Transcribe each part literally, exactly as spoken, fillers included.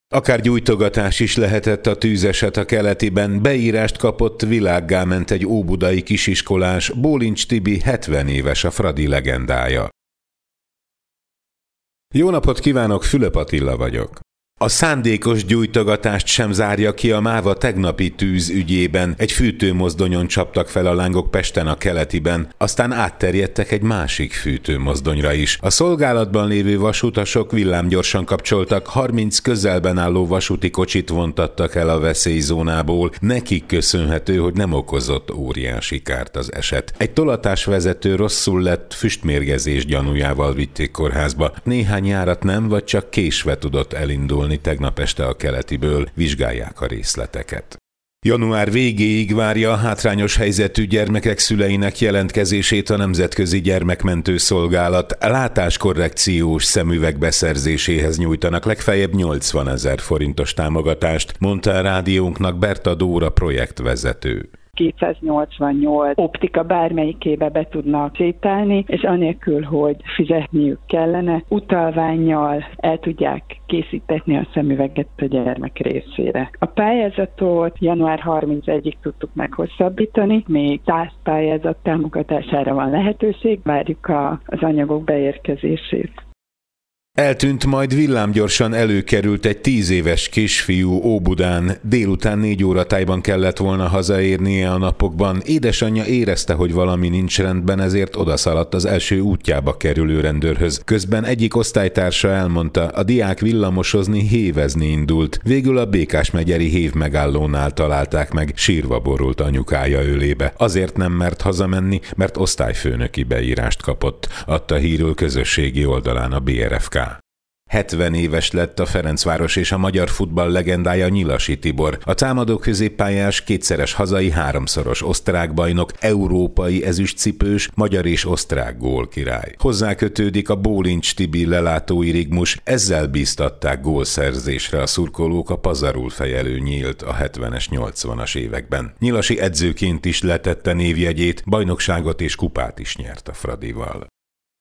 Akár gyújtogatás is lehetett a tűzeset a Keletiben, beírást kapott, világgá ment egy óbudai kisiskolás, Bólincs Tibi hetven éves a Fradi legendája. Jó napot kívánok, Fülöp Attila vagyok. A szándékos gyújtogatást sem zárja ki a máva tegnapi tűz ügyében. Egy fűtőmozdonyon csaptak fel a lángok Pesten a Keletiben, aztán átterjedtek egy másik fűtőmozdonyra is. A szolgálatban lévő vasutasok villámgyorsan kapcsoltak, harminc közelben álló vasúti kocsit vontattak el a veszélyzónából. Nekik köszönhető, hogy nem okozott óriási kárt az eset. Egy tolatásvezető rosszul lett, füstmérgezés gyanújával vitték kórházba. Néhány járat nem, vagy csak késve tudott elindulni tegnap este a Keletiből, vizsgálják a részleteket. Január végéig várja a hátrányos helyzetű gyermekek szüleinek jelentkezését a Nemzetközi Gyermekmentő Szolgálat. Látáskorrekciós szemüveg beszerzéséhez nyújtanak legfeljebb nyolcvanezer forintos támogatást, mondta a rádiónknak Berta Dóra projektvezető. kétszáznyolcvannyolc optika bármelyikébe be tudnak sétálni, és anélkül, hogy fizetniük kellene, utalvánnyal el tudják készítetni a szemüveget a gyermek részére. A pályázatot január harmincegyedikéig tudtuk meghosszabbítani, még száz pályázat támogatására van lehetőség, várjuk a, az anyagok beérkezését. Eltűnt, majd villámgyorsan előkerült egy tíz éves kisfiú Óbudán. Délután négy óra tájban kellett volna hazaérnie a napokban. Édesanyja érezte, hogy valami nincs rendben, ezért odaszaladt az első útjába kerülő rendőrhöz. Közben egyik osztálytársa elmondta, a diák villamosozni, hévezni indult. Végül a Békásmegyeri hév megállónál találták meg, sírva borult anyukája ölébe. Azért nem mert hazamenni, mert osztályfőnöki beírást kapott, adta hírül közösségi oldalán a bé er ef ká. hetven éves lett a Ferencváros és a magyar futball legendája, Nyilasi Tibor. A támadó középpályás kétszeres hazai, háromszoros osztrák bajnok, európai ezüstcipős, magyar és osztrák gólkirály. Hozzá kötődik a Bólincs Tibi lelátói rigmus, ezzel bíztatták gólszerzésre a szurkolók, a pazarul fejelő nyílt a hetvenes, nyolcvanas években. Nyilasi edzőként is letette névjegyét, bajnokságot és kupát is nyert a Fradival.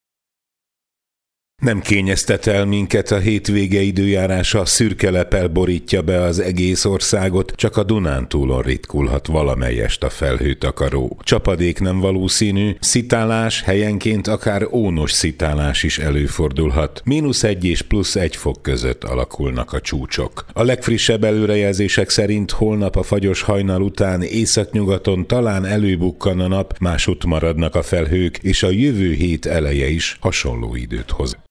Nem kényeztet el minket a hétvége időjárása, szürke lepel borítja be az egész országot, csak a Dunántúlon ritkulhat valamelyest a felhőtakaró. Csapadék nem valószínű, szitálás, helyenként akár ónos szitálás is előfordulhat. Mínusz egy és plusz egy fok között alakulnak a csúcsok. A legfrissebb előrejelzések szerint holnap a fagyos hajnal után északnyugaton talán előbukkan a nap, másutt maradnak a felhők, és a jövő hét eleje is hasonló időt hoz.